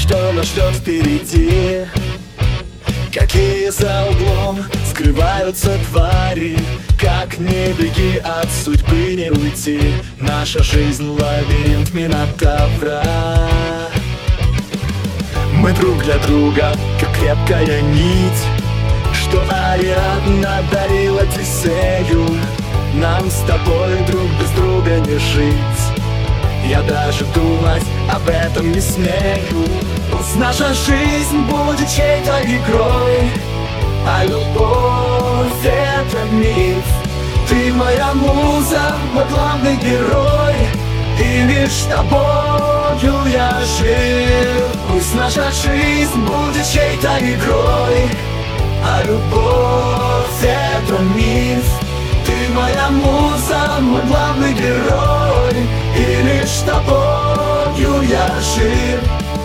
что нас ждет впереди. Какие за углом скрываются твари. Как не беги, от судьбы не уйти. Наша жизнь лабиринт Минотавра. Мы друг для друга, как крепкая нить, что Ариадна дарила Тесею. Нам с тобой друг без друга не жить. Я даже думать об этом не смею. Пусть наша жизнь будет чьей-то игрой, а любовь — это миф. Ты моя муза, мой главный герой, и лишь тобою я жив. Пусть наша жизнь будет чьей-то игрой, а любовь — это миф. Ты моя муза, мой главный герой, и лишь тобою я жив.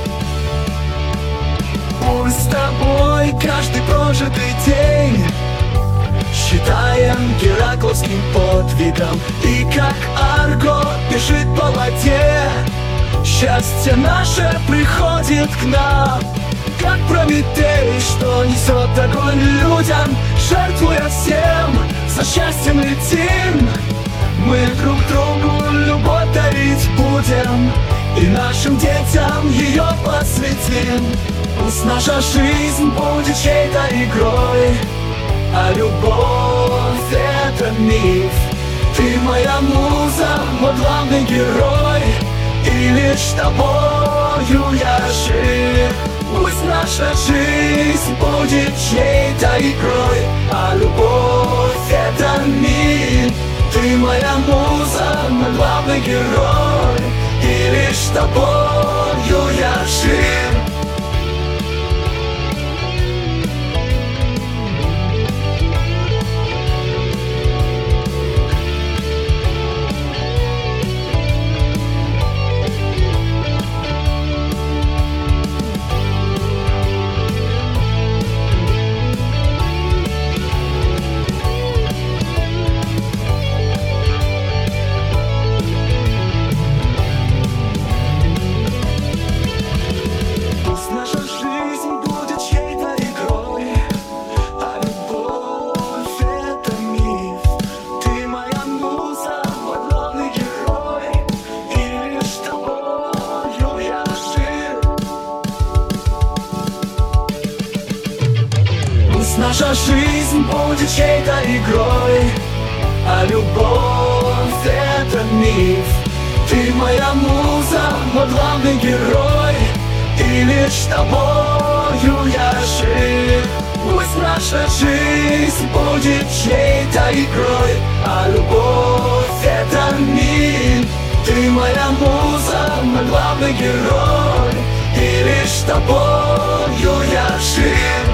Пусть с тобой каждый прожитый день считаем геракловским подвигом, и как Арго бежит по воде, счастье наше приходит к нам. Как Прометей, что несет огонь людям, жертвуя всем, за счастьем летим. Мы друг другу любовь дарить будем, и нашим детям ее посвятим. Пусть наша жизнь будет чьей-то игрой, а любовь — это миф. Ты моя муза, мой главный герой, и лишь тобою я жив. Пусть наша жизнь будет чьей-то игрой, а любовь — это миф. Ты моя муза, мой главный герой, и лишь тобою я жив. Наша жизнь будет чьей-то игрой, а любовь — это миф. Ты моя муза, мой главный герой, и лишь тобою я жив. Пусть наша жизнь будет чьей-то игрой, а любовь — это миф. Ты моя муза, мой главный герой, и лишь тобою я жив.